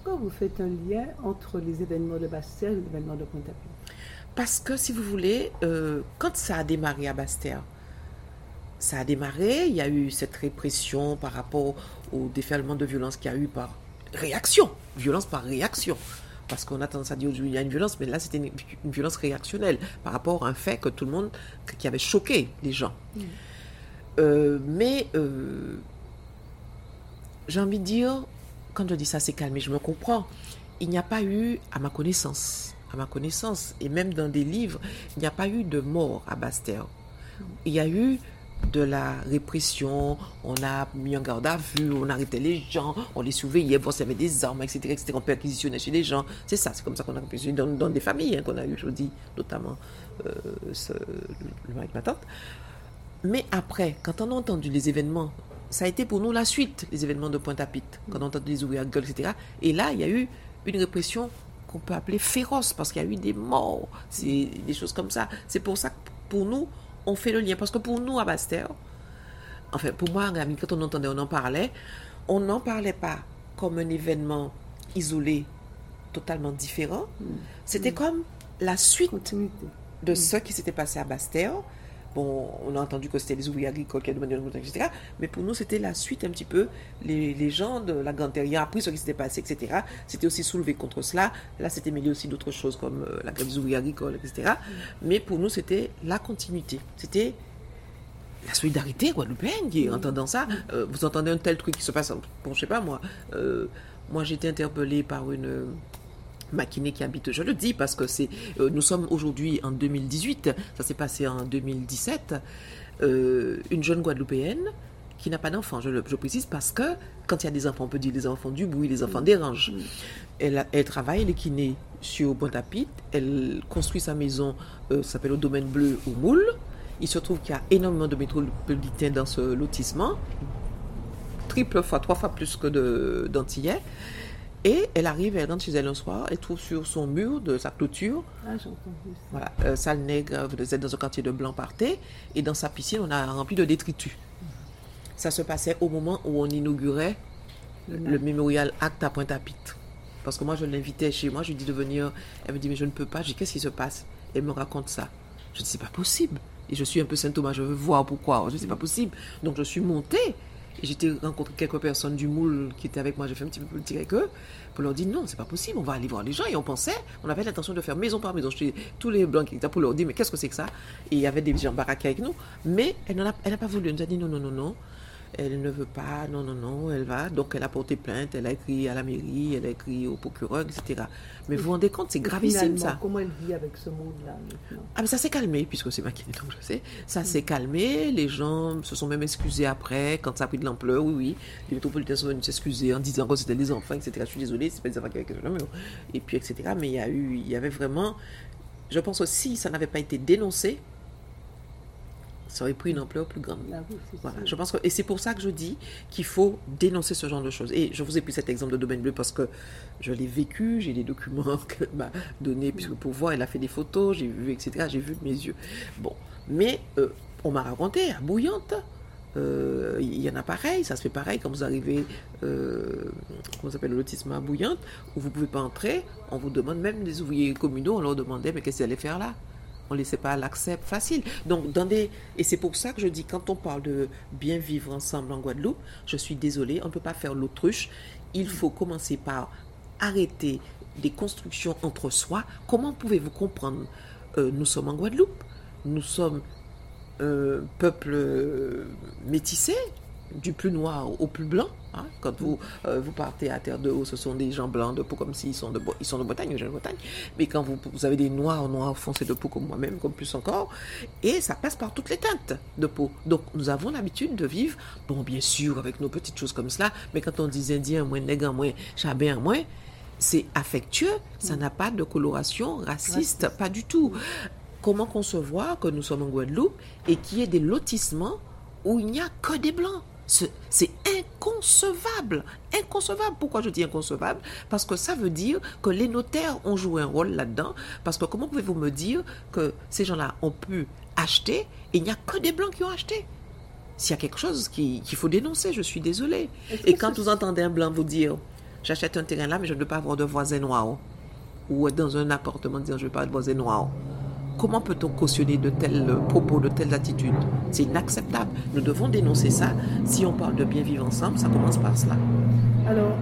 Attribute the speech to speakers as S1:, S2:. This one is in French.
S1: Pourquoi vous faites un lien entre les événements de Basse-Terre et les événements de Pointe-à-Pitre?
S2: Parce que, si vous voulez, quand ça a démarré à Basse-Terre, ça a démarré, il y a eu cette répression par rapport au déferlement de violence qu'il y a eu par réaction. Violence par réaction. Parce qu'on a tendance à dire aujourd'hui il y a une violence, mais là c'était une violence réactionnelle par rapport à un fait que tout le monde, qui avait choqué les gens. Mais j'ai envie de dire, quand je dis ça c'est calmé, je me comprends. Il n'y a pas eu, à ma connaissance, et même dans des livres, il n'y a pas eu de mort à Basse-Terre. Il y a eu de la répression, on a mis en garde à vue, on arrêtait les gens, on les surveillait, voir s'il y avait des armes, etc., etc. On perquisitionnait chez les gens. C'est ça, c'est comme ça qu'on a réperquisitionné dans des familles qu'on a eu, je vous dis, notamment le mari de ma tante. Mais après, quand on a entendu les événements, ça a été pour nous la suite, les événements de Pointe-à-Pitre, quand on a entendu les ouvriers à gueule, etc. Et là, il y a eu une répression qu'on peut appeler féroce, parce qu'il y a eu des morts, c'est des choses comme ça. C'est pour ça que pour nous, on fait le lien. Parce que pour nous, à Basse-Terre, enfin, pour moi, quand on entendait, on n'en parlait pas comme un événement isolé, totalement différent. C'était comme la suite de ce qui s'était passé à Basse-Terre. Bon, on a entendu que c'était les ouvriers agricoles qui avaient demandé, etc. Mais pour nous, c'était la suite un petit peu. Les gens de la Grande Terre ont appris ce qui s'était passé, etc. C'était aussi soulevé contre cela. Là, c'était mêlé aussi d'autres choses comme la grève des ouvriers agricoles, etc. Mais pour nous, c'était la continuité. C'était la solidarité guadeloupéenne qui est entendant ça. Vous entendez un tel truc qui se passe, bon, je sais pas moi. Moi, j'ai été interpellée par une maquinée qui habite, je le dis parce que nous sommes aujourd'hui en 2018, ça s'est passé en 2017, une jeune Guadeloupéenne qui n'a pas d'enfant, je précise, parce que quand il y a des enfants, on peut dire les enfants du bruit, les enfants dérangent. Elle travaille, elle est kiné sur Pointe-à-Pitre, elle construit sa maison, ça s'appelle au Domaine Bleu au Moule. Il se trouve qu'il y a énormément de métropolitains dans ce lotissement, 3 fois plus que d'Antillais. Et elle arrive, elle rentre chez elle un soir, elle trouve sur son mur de sa clôture, voilà, Sale Nègre, vous êtes dans un quartier de Blanc Parté, et dans sa piscine, on a rempli de détritus. Ça se passait au moment où on inaugurait le Mémorial Acte à Pointe-à-Pitre. Parce que moi, je l'invitais chez moi, je lui dis de venir, elle me dit, mais je ne peux pas, je dis, qu'est-ce qui se passe? Elle me raconte ça. Je dis, c'est pas possible. Et je suis un peu Saint Thomas, je veux voir pourquoi. Je dis, c'est pas possible. Donc, je suis montée. Et j'ai rencontré quelques personnes du moule qui étaient avec moi. J'ai fait un petit peu politique avec eux pour leur dire non, c'est pas possible, on va aller voir les gens. Et on avait l'intention de faire maison par maison chez tous les blancs qui étaient pour leur dire mais qu'est-ce que c'est que ça? Et il y avait des gens baraqués avec nous. Mais elle n'a pas voulu. Elle nous a dit non. Elle ne veut pas, non, elle va. Donc elle a porté plainte, elle a écrit à la mairie, elle a écrit au procureur, etc. Mais vous vous rendez compte, c'est gravissime ça.
S1: Comment elle vit avec ce monde-là maintenant?
S2: Ah mais ça s'est calmé, puisque c'est ma kiné, donc je sais. Ça s'est calmé, les gens se sont même excusés après, quand ça a pris de l'ampleur, oui. Les métropolitains sont venus s'excuser en disant que c'était des enfants, etc. Je suis désolée, c'est pas des enfants qui avaient quelque chose, et puis etc. Mais il y avait vraiment, je pense aussi, ça n'avait pas été dénoncé, ça aurait pris une ampleur plus grande. Voilà, je pense que, et c'est pour ça que je dis qu'il faut dénoncer ce genre de choses. Et je vous ai pris cet exemple de Domaine Bleu parce que je l'ai vécu, j'ai des documents qu'elle m'a donnés, puisque pour voir, elle a fait des photos, j'ai vu, etc. J'ai vu de mes yeux. Bon, mais on m'a raconté, à Bouillante, il y en a pareil, ça se fait pareil quand vous arrivez, comment s'appelle, le lotissement à Bouillante, où vous ne pouvez pas entrer, on vous demande, même des ouvriers communaux, on leur demandait, mais qu'est-ce qu'ils allaient faire là? On ne laissait pas l'accès facile. Donc, et c'est pour ça que je dis, quand on parle de bien vivre ensemble en Guadeloupe, je suis désolée, on ne peut pas faire l'autruche. Il faut commencer par arrêter des constructions entre soi. Comment pouvez-vous comprendre? Nous sommes en Guadeloupe, nous sommes un peuple métissé, du plus noir au plus blanc. Hein. Quand vous partez à Terre de Haut, ce sont des gens blancs de peau comme s'ils sont de Bretagne, de Bretagne. Mais quand vous avez des noirs foncés de peau comme moi-même, comme plus encore, et ça passe par toutes les teintes de peau. Donc nous avons l'habitude de vivre, bon bien sûr, avec nos petites choses comme cela, mais quand on dit indien, moins nègre, moins chabin, moins, c'est affectueux, ça n'a pas de coloration raciste, pas du tout. Comment concevoir que nous sommes en Guadeloupe et qu'il y ait des lotissements où il n'y a que des blancs? C'est inconcevable. Inconcevable. Pourquoi je dis inconcevable? Parce que ça veut dire que les notaires ont joué un rôle là-dedans. Parce que comment pouvez-vous me dire que ces gens-là ont pu acheter et il n'y a que des blancs qui ont acheté? S'il y a quelque chose qu'il faut dénoncer, je suis désolée. Et quand vous entendez un blanc vous dire J'achète un terrain là, mais je ne veux pas avoir de voisins noirs. Ou dans un appartement disant je ne veux pas de voisins noirs. Comment peut-on cautionner de tels propos, de telles attitudes? C'est inacceptable. Nous devons dénoncer ça. Si on parle de bien vivre ensemble, ça commence par cela.
S1: Alors,